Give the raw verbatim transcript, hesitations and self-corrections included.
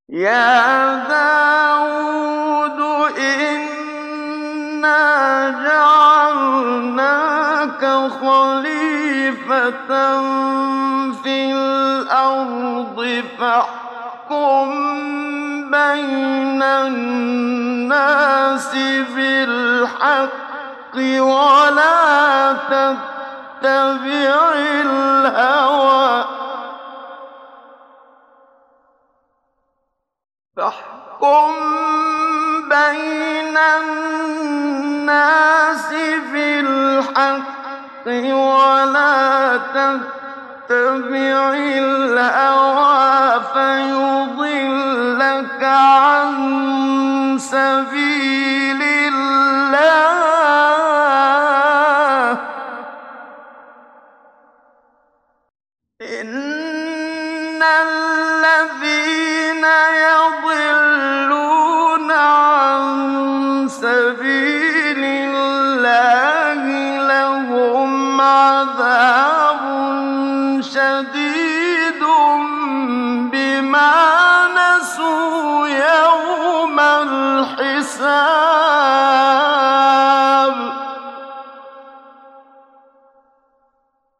يا داود إنا جعلناك خليفة في الأرض فاحكم بين الناس بالحق ولا تتبع الهوى فاحكم بين الناس بالحق ولا تتبع الهوى فيضلك عن سبيل الله إن الذين يضلون عن سبيل الله لهم عذاب شديد بما نسوا يوم الحساب